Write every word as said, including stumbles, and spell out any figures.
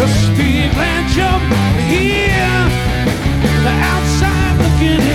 Just be glad you're here. The outside looking in.